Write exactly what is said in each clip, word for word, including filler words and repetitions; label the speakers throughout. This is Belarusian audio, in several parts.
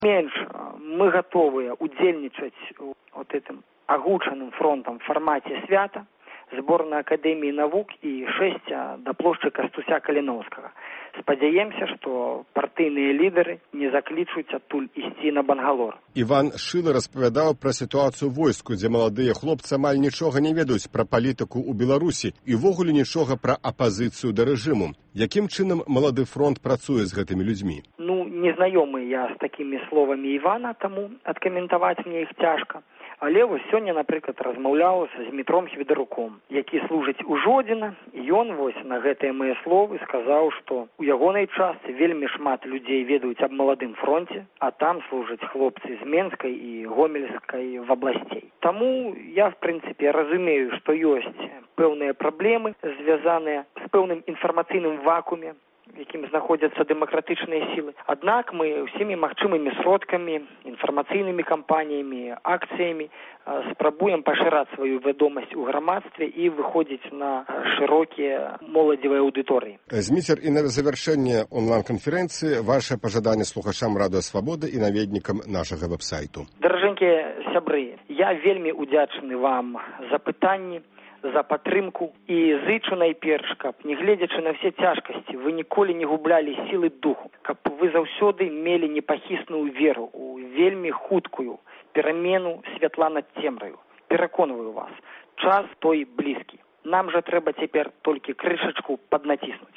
Speaker 1: Менш мы готовы удзельнічаць вот этим агучаным фронтам в формате свята, зборная Академии наук и шесть до площади Кастуся Калиновского. Спадзяемся, што партыйныя лідары не заклічуць адтуль ісці на Бангалор.
Speaker 2: Іван Шылы распавядаў пра сітуацыю ў войску, дзе маладыя хлопцы амаль нічога не ведаюць пра палітыку ў Беларусі і ўвогуле нічога пра апазіцыю да рэжыму. Якім чынам малады фронт працуе з гэтымі людзьмі?
Speaker 1: Ну, не знаёмы я з такімі словамі Івана, таму адкаментаваць мне іх цяжка. Але вось сёння, напрыклад, размаўляў з Змітром Хведаруком, які служыць у Жодзіна, і ён вось на гэтыя мае словы сказаў, што у ягонай частцы вельмі шмат людзей ведаюць аб маладым фронце, а там служаць хлопцы з Менскай і Гомельскай вобласцей. Таму я, в прынцыпе, разумею, што ёсць пэўныя праблемы, звязаныя з пэўным інфармацыйным вакууме, якім знаходзяцца дэмакратычныя сілы. Аднак мы ўсімі магчымымі сродкамі, інфармацыйнымі кампаніямі, акцыямі спрабуем пашыраць сваю вядомасць у грамадстве і выходзіць на шырокія моладзевыя аўдыторыі.
Speaker 2: Зміцер, і на завяршэнне онлайн-канферэнцыі ваше пажаданне слухачам Радыё Свабода і наведнікам нашага вэб-сайту.
Speaker 1: Даражэнькія сябры, я вельмі удзячны вам за пытанні, за падтрымку і зычу найперш, каб, не гледзячы на все цяжкасці, вы ніколі не гублялі сілы духу, каб вы заўсёды мелі непахісную веру у вельмі хуткую перамену святла над цемраю. Пераконваю вас, час той блізкі. Нам жа трэба цяпер толькі крышачку паднаціснуць.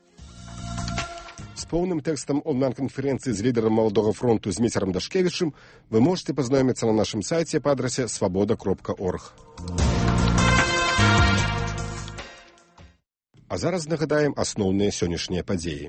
Speaker 2: З поўным тэкстам онлайн-канферэнцыі з лідарам маладога фронту Зміцерам Дашкевічым вы можете пазнаёміцца на нашым сайце па адрасе свабода кропка орг. А зараз нагадаем асноўныя сённяшнія падзеі.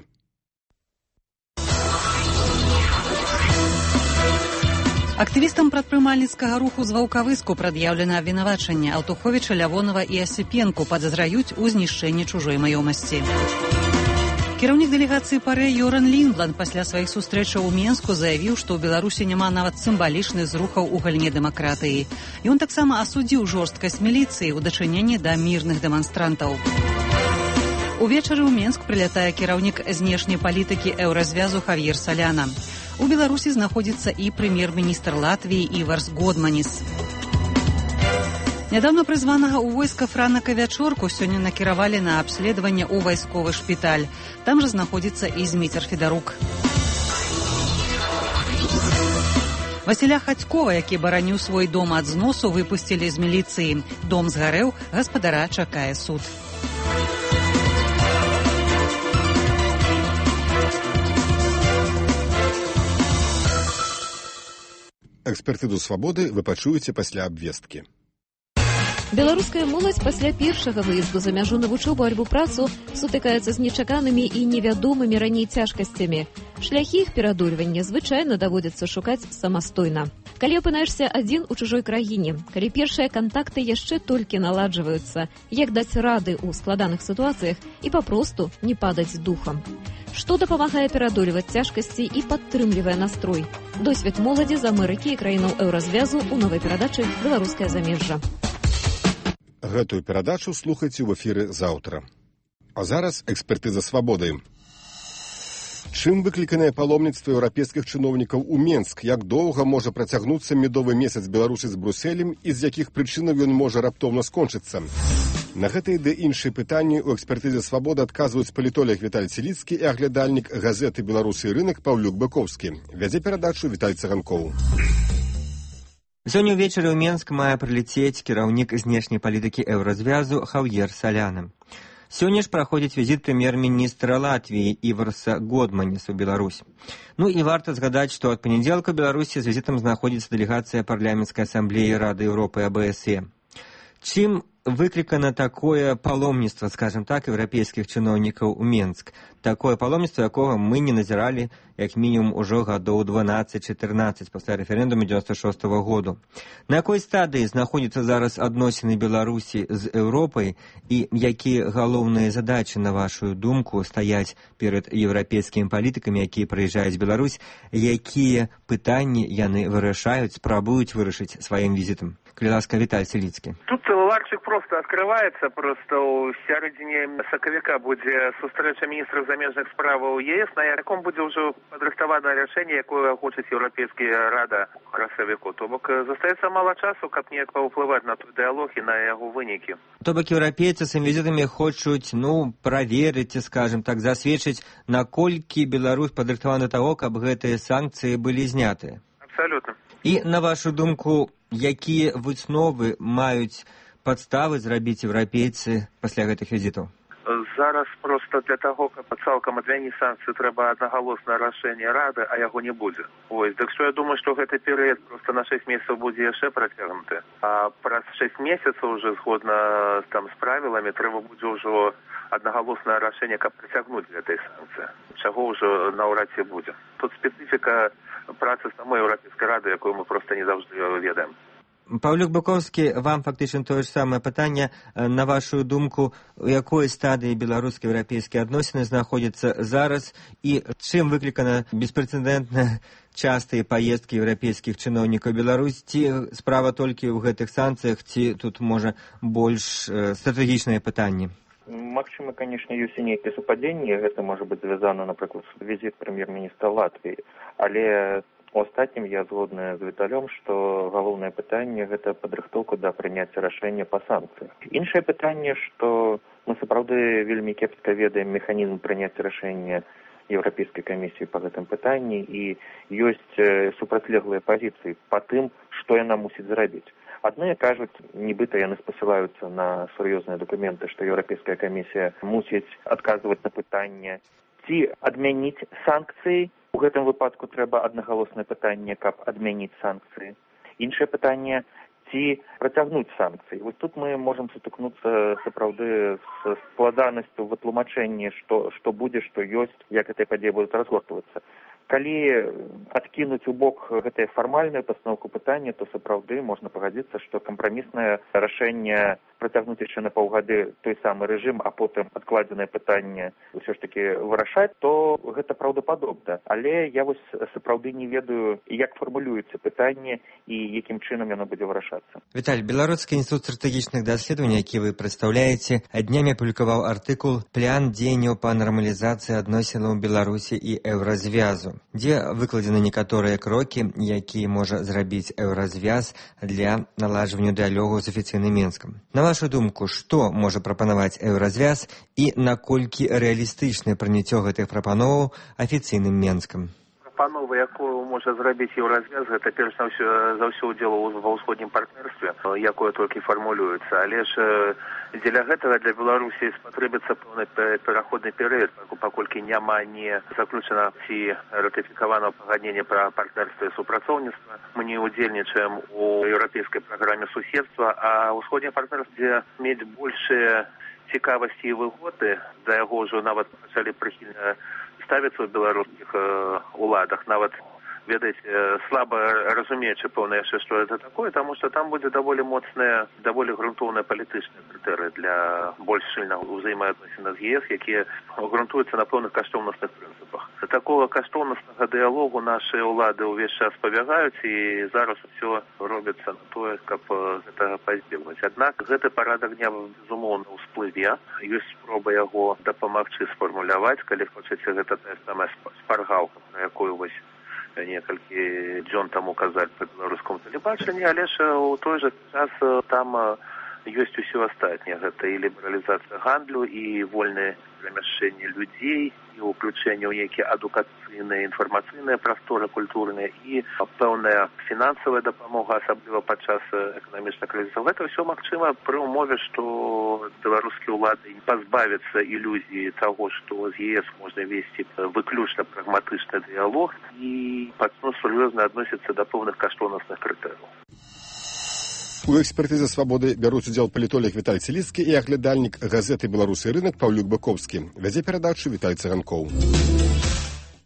Speaker 3: Актывістам прадпрымальніцкага руху з Ваўкавыску прад'яўлена абвінавачанне. Аўтуховіча, Лявонова і Асіпенку падазраюць у знішчэнні чужой маёмасці. Кіраўнік дэлегацыі ПАРЭ Йоран Ліндланд пасля сваіх сустрэчаў у Менску заявіў, што ў Беларусі няма нават сімвалічных зрухаў у галіне дэмакратыі. Ён таксама асудзіў жорсткасць міліцыі ў дачыненні да мірных дэманстрантаў. Увечары ў Менск прылятае кіраўнік знешняй палітыкі еўразвязу Хавьер Саляна. У Беларусі знаходзіцца і прэм'ер-міністр Латвіі Іварс Годманіс. Нядаўна прызванага ў войска Франака Вячорку сёння накіравалі на абследаванне ў вайсковы шпіталь. Там жа знаходзіцца і Зміцер Федарук. Васіля Хацькова, які бараніў свой дом ад зносу, выпусцілі з міліцыі. Дом згарэў, гаспадара чакае суд.
Speaker 2: Экспертызу «Свабоды» вы пачуеце пасля абвесткі.
Speaker 4: Беларуская моладзь пасля першага выезду за мяжу на вучобу альбо працу сутыкаецца з нечаканымі і невядомымі раней цяжкасцямі. Шляхі іх пераадольвання звычайна даводзіцца шукаць самастойна. Калі апынаешся адзін у чужой краіне, калі першыя кантакты яшчэ толькі наладжваюцца, як даць рады ў складаных сітуацыях і папросту не падаць духам. Што дапамагае пераадольваць цяжкасці і падтрымлівае настрой? Досвед моладзі з Амерыкі і краінаў еўразвязу ў новай перадачы «Беларускае замежжа».
Speaker 2: Гэтую перадачу слухайце ў эфіры заўтра. А зараз экспертыза «Свабоды». Чым выкліканае паломніцтва еўрапейскіх чыноўнікаў у Менск? Як доўга можа працягнуцца медовы месяц Беларусі з Брусэлем і з якіх прычынаў ён можа раптоўна скончыцца? На гэтыя ды іншыя пытанні ў экспертызе «Свабода» адказваюць палітолог Віталь Целіцкі і аглядальнік газеты «Беларусы і рынак» Паўлюк Быкоўскі. Вядзе перадачу Віталь Цаганкоў.
Speaker 5: Сёння ўвечары ў Менск мае прылецець кіраўнік знешняй палітыкі еўразвязу Хавьер Саляна. Сёння ж праходзіць візіт прэм'ер-міністра Латвіі Іварса Годманіса ў Беларусь. Ну і варта згадаць, што ад панядзелка ў Беларусі з візітам знаходзіцца дэлегацыя парламенцкай асамблеі Рады Еўропы А Бэ Эс Е. Чым выклікана такое паломніцтва, скажем так, еўрапейскіх чыноўнікаў у Менск? Такое паломніцтва, якога мы не назіралі як мінімум ужо гадоў дванаццаць-чатырнаццаць пасля рэферэндуму дзевяносто шостага году. На якой стадыі знаходзяцца зараз адносіны Беларусі з Еўропай і якія галоўныя задачы, на вашу думку, стаяць перад еўрапейскімі палітыкамі, якія прыязджаюць Беларусь, якія пытанні яны вырашаюць, спрабуюць вырашыць сваім візітам? Калі ласка, Віталь Селіцкі.
Speaker 6: Тут ларчык просто открывается, просто ў сярэдзіне сакавіка будзе сустрэча міністраў замежных справаў ЕС, на яком будзе ўжо падрыхтаванае рашэнне, якое хочуць еўрапейская рада ў красавіку. То бок застаецца мала часу, каб неяк паўплываць на той дыялог і на яго вынікі.
Speaker 5: То бок еўрапейцы з візітамі хочуць, ну, праверыць, скажем так, засведчыць, наколькі Беларусь падрыхтавана таго, каб гэтыя санкцыі былі знятыя.
Speaker 6: Абсалютна.
Speaker 5: І, на вашу думку, якія высновы маюць падставы зрабіць еўрапейцы пасля гэтых візітаў?
Speaker 6: Зараз просто для таго, каб цалкам адмяніць санкцыі, трэба аднагалоснае рашэнне Рады, а яго не будзе. Ось, так што я думаю, што гэты перыяд просто на шэсць месяцаў будзе яшчэ працягнуты. А праз шэсць месяцаў уже згодна там з правіламі трэба будзе ўжо аднагалоснае рашэнне, каб працягнуць гэтай санкцыі. Чаго ўжо наўрад ці будзе. Тут спецыфіка працы самой Еўрапейскай рады, якую мы просто не заўжды ведаем.
Speaker 5: Паўлюк Баковскі, вам фактычна тое ж самае пытанне. На вашу думку, у якой стадыі беларуска-еўрапейскія адносіны знаходзяцца зараз і чым выклікана беспрэцэдэнтна частыя паездкі еўрапейскіх чыноўнікаў Беларусь? Ці справа толькі ў гэтых санкцыях, ці тут, можа, больш стратэгічныя пытанні?
Speaker 7: Магчыма, канешне, ёсць і нейкае супадзенне. Гэта можа быць звязана, напрыклад, з візіт прэм'ер-міністра Латвіі. Але у астатнім я згодная з Віталём, што галоўнае пытанне – гэта падрыхтоўка да прыняцця рашэння па санкцыях. Іншае пытанне, што мы сапраўды вельмі кепска ведаем механізм прыняцця рашэння Еўрапейскай камісіі па гэтым пытанні, і ёсць супрацьлеглыя пазіцыі па тым, што яна мусіць зрабіць. Адныя кажуць, нібыта яны спасылаюцца на сур'ёзныя дакументы, што Еўрапейская камісія мусіць адказваць на пытанне, ці адмяніць санкцыі. У гэтым выпадку трэба аднагалоснае пытанне, каб адмяніць санкцыі. Іншае пытанне, ці працягнуць санкцыі. Вось тут мы можам сутыкнуцца сапраўды з складанасцю в тлумачэнні, што, што будзе, што ёсць, як гэтыя падзеі будуць разгортвацца. Калі адкінуць у бок гэтае фармальную пастаноўку пытання, то сапраўды можна пагадзіцца, што кампраміснае рашэнне працягнуць яшчэ на паўгады той самы рэжым, а потым адкладзенае пытанне ўсё ж такі вырашаць, то гэта праўдападобна. Але я вось сапраўды не ведаю, як фармулюецца пытанне і якім чынам яно будзе вырашацца.
Speaker 5: Віталь, Беларускі інстытут стратэгічных даследаванняў, які вы прадстаўляеце, днямі апублікаваў артыкул «План дзеянняў па нармалізацыі адносінаў Беларусі і Еўразвязу», дзе выкладзены некаторыя крокі, якія можа зрабіць Еўразвяз для наладжвання дыялогу з афіцыйным Менскам. На вашу думку, што можа прапанаваць Еўразвяз і наколькі рэалістычнае прыняццё гэтых прапановаў афіцыйным Менскам?
Speaker 6: Прапанова, якую можа зрабіць Еўразвяз, гэта перш за ўсё, за ўсё ўдзел ва ўсходнім партнерстве, якое толькі фармулюецца. Але ж дзеля гэтага для Беларусі спатрэбіцца пэўны пераходны перыяд, паколькі няма не заключана ці ратыфікавана пагадненне пра партнерства і супрацоўніцтва. Мы не удзельнічаем у еўрапейскай праграме суседства, а ўсходняе партнерство, дзе мець большыя цікавасці і выгоды, да яго ўжо нават пачалі прыхільна ставіцца ў беларускіх э, уладах, нават, ведаеце, слаба разумеючы пэўна яшчэ, што гэта такое, таму што там будзе даволі моцныя, даволі грунтоўныя палітычныя крытэрыі для больш шчыльнага ўзаемаадносіна з ЕС, якія грунтуюцца на пэўных каштоўнасных прынцыпах. Такога каштоўнаснага дыялогу нашы ўлады ўвесь час пабягаюць, і зараз усё робіцца на тое, каб гэтага пазбегнуць. Аднак гэты парадак дня, безумоўна, ўсплыве. Ёсць спроба яго дапамагчы сфармуляваць, калі хочаце, гэта тая самая спаргалка, на якую вось некалькі дзён таму казаць па беларускому тэлебачанні, але ж у той жа час там ёсць усё астатняе. Гэта і лібералізацыя гандлю, і вольнае перамяшчэнне людзей, і ўключэнне ў нейкія адукацыйныя, інфармацыйныя прасторы культурныя, і пэўная фінансавая дапамога, асабліва падчас эканамічнага крызісу. Гэта ўсё магчыма пры ўмове, што беларускія ўлады пазбавяцца ілюзіі таго, што з ЕС можна весці выключна прагматычны дыялог і пачнуць сур'ёзна адносіцца да пэўных каштоўнасных крытэрыяў.
Speaker 2: У экспертызе «Свабоды» бяруць удзел палітолог Віталь Селіцкі і аглядальнік газеты «Беларусы і рынак» Паўлюк Баковскі. Вядзе перадачу Віталь Цыганкоў.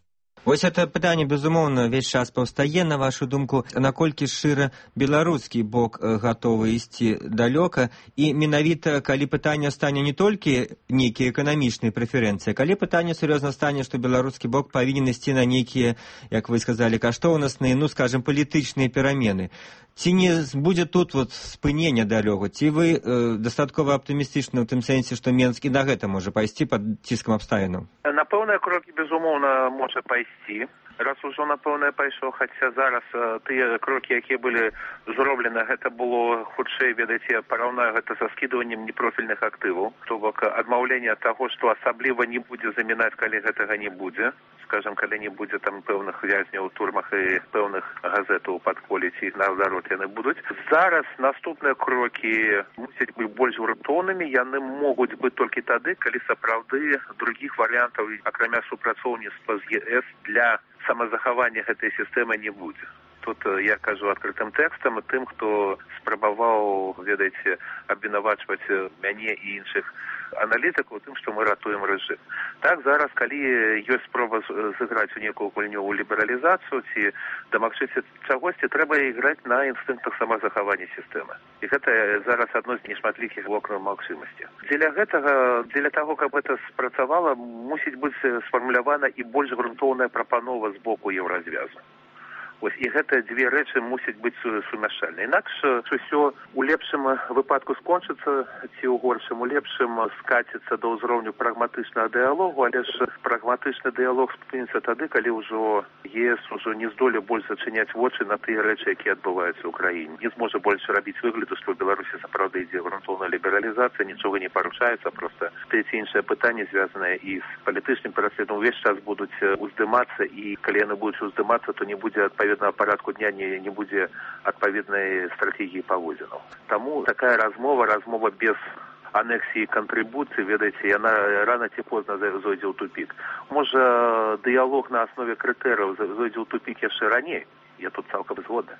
Speaker 5: Вось это пытанне, безумоўна, увесь час паўстае, на вашу думку, наколькі шчыра беларускі бок гатовы ісці далёка, і менавіта, калі пытанне стане не толькі нейкія эканамічныя прэферэнцыі, калі пытанне сур'ёзна стане, што беларускі бок павінен ісці на нейкія, як вы сказалі, каштоўнасныя, ну, скажем, палітычныя перамены. Ці не будзе тут вот спынення далёка? Ці вы э, дастаткова аптымістычны ў тым сэнсе, што Менск і на гэта можа пайсці пад ціскам абставінаў?
Speaker 6: На пэўныя крокі, безумоўна, можа пайсці. Раз ужо на пэўнае пайшоў, хаця зараз э, тыя крокі, якія былі зроблены, гэта было хутчэй, ведаеце, параўнаю гэта са скідваннем непрофільных актываў, то бок адмаўленне ад таго, што асабліва не будзе замінаць, калі гэтага не будзе. Скажем, калі не будзе там пэўных вязняў у турмах і пэўных газетаў падколіць, і наадварот яны будуць. Зараз наступныя крокі мусяць быць больш грунтоўнымі, яны могуць быць толькі тады, калі сапраўды другіх варыянтаў, акрамя супрацоўніцтва з ЕС, для самазахавання гэтай сістэмы не будзе. Тут я кажу адкрытым тэкстам тым, хто спрабаваў, ведаеце, абвінавачваць мяне і іншых аналітыкаў тым, што мы ратуем рэжым. Так, зараз, калі ёсць спроба зыграць у некую гульнёвую лібералізацыю ці дамагчыся чагосьці, трэба іграць на інстынктах самазахавання сістэмы. І гэта зараз адно з нешматлікіх вокнаў магчымасці. Дзеля гэтага, дзеля таго, каб гэта спрацавала, мусіць быць сфармулявана і больш грунтоўная прапанова з боку еўразвязу. Ось, і гэтыя дзве рэчы мусяць быць сумяшчальныя. Інакш усё у лепшым выпадку скончыцца, ці ў горшым у лепшым скаціцца да ўзроўню прагматычнага дыялогу, але ж прагматычны дыялог спыніцца тады, калі ўжо ЕС ужо не здолее больш зачыняць вочы на тыя рэчы, якія адбываюцца ў краіне. Не зможа больш рабіць выгляду, што ў Беларусі сапраўды ідзе грунтоўная лібералізацыя, нічога не парушаецца, проста тыя ці іншыя пытанні, звязаныя і з палітычным пераследам, увесь час будуць уздымацца, і калі яны будуць уздымацца, то не будзе адпаведна на парадку дня не, не будзе адпаведнай стратэгіі паводзінаў. Таму такая размова, размова без анексіі кантрыбуцыі, ведаеце, яна рана ці позна зойдзе ў тупік. Можа, дыялог на аснове крытэрыяў зойдзе ў тупік яшчэ раней, я тут цалкам згодны.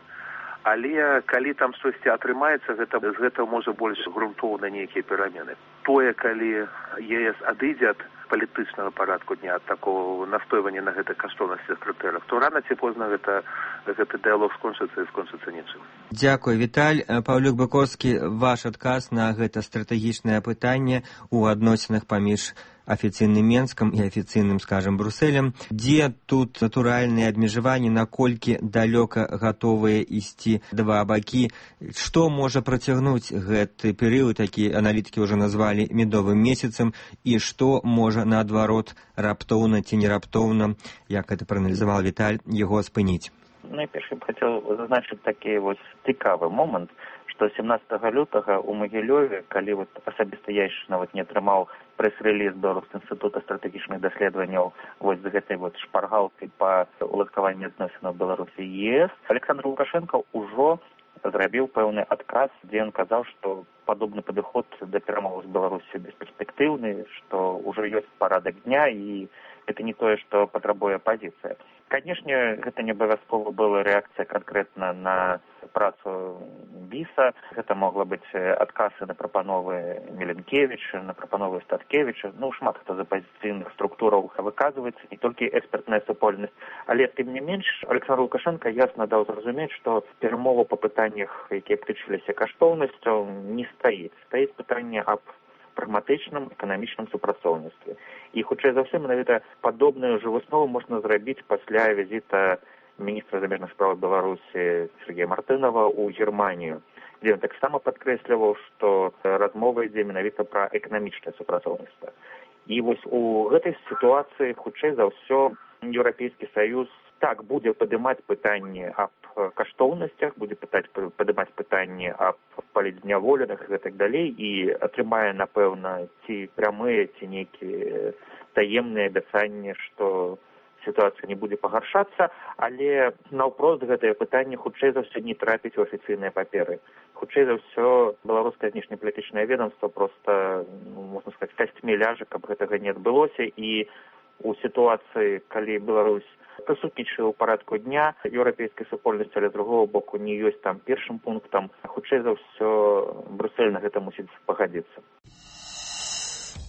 Speaker 6: Але калі там штосьці атрымаецца, гэта, з гэтага можа больш грунтоўна нейкія перамены. Тое, калі ЕС адыдзе ад палітычнага парадку дня, ад такого настойвання на гэтых каштоўнасцях крытэрыях, то рана ці позна гэта, гэты дыялог скончыцца і скончыцца нічым.
Speaker 5: Дзякуй, Віталь. Паўлюк Быковскі, ваш адказ на гэта стратэгічнае пытанне ў адносінах паміж афіцыйным Менскам і афіцыйным, скажем, Брусэлем. Дзе тут натуральныя абмежаванні, наколькі далёка гатовыя ісці два бакі? Што можа працягнуць гэты перыяд, які аналітыкі ўжо назвалі медовым месяцам, і што можа, наадварот, раптоўна ці не раптоўна, як гэта прааналізаваў Віталь, яго спыніць?
Speaker 7: Найперш я б хацеў зазначыць такі вось цікавы момант, што сямнаццатага лютага ў Магілёве, калі вот асабіста я яшчэ нават не атрымаў прэс-рэліз Беларускага інстытута стратэгічных даследаванняў вось з гэтай вот шпаргалкай па уладкаванні адносінаў Беларусі і ЕС, Александр Лукашенко ўжо зрабіў пэўны адказ, дзе ён казаў, што падобны падыход да перамоваў з Беларусю бесперспектыўны, што ўжо ёсць парадак дня, і гэта не тое, што патрабуе апазіцыя. Канешне, гэта не абавязкова была рэакцыя канкрэтна на працу БІСа. Гэта могла быць адказы на прапановы Міленкевіча, на прапановы Статкевіча. Ну, шмат хто з апазіцыйных структураў выказваецца, не толькі экспертная супольнасць. Але, тым не менш, Александр Лукашенко ясна даў зразумець, што перамова па пытаннях, якія б тычыліся каштоўнасцяў, не стаіць. Стаіць пытанне аб прагматычным эканамічным супрацоўніцтве. І, хутчэй за ўсё, менавіта падобную ж выснову можна зрабіць пасля візіта міністра замежных справ Беларусі Сергея Мартынова ў Германію, дзе ён таксама падкрэсліваў, што размова ідзе менавіта пра эканамічнае супрацоўніцтва. І вось у гэтай сітуацыі, хутчэй за ўсё, Еўрапейскі Саюз так будзе падымаць пытанні аб каштоўнасцях, будзе пытаць, падымаць пытанні аб палітзняволеных і так далей, і атрымае, напэўна, ці прямыя, ці нейкія таемныя абяцанні, што сітуацыя не будзе пагаршацца, але наўпрост гэтае пытанне хутчэй за ўсё не трапіць у афіцыйныя паперы. Хутчэй за ўсё беларускае знешнепалітычнае ведомства проста, ну, можна сказаць, касцьмі ляжа, каб гэтага не адбылося, і у сітуацыі, калі Беларусь прысутнічае ў парадку дня еўрапейскай супольнасці, але з другого боку не ёсць там першым пунктам, хутчэй за ўсё Брюссель на гэта мусіць пагадзіцца.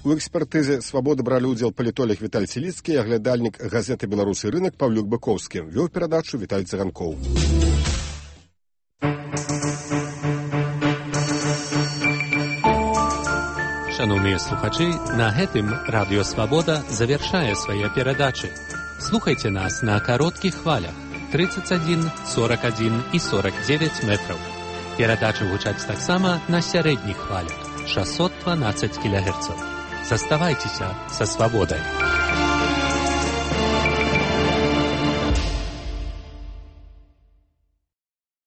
Speaker 2: У экспертызе «Свабоды» бралі ўдзел палітолог Віталь Целіцкі і аглядальнік газеты «Беларусы рынак» Паўлюк Быкоўскі. Вёў перадачу Віталь Цыганкоў.
Speaker 8: Шановныя слухачы, на гэтым радыё «Свабода» завяршае свае перадачы. Слухайце нас на кароткіх хвалях тридцать один, сорок один і сорок девять метраў. Перадачы гучаць таксама на сярэдніх хвалях шестьсот двенадцать кілогерцаў. Заставайцеся са «Свабодай».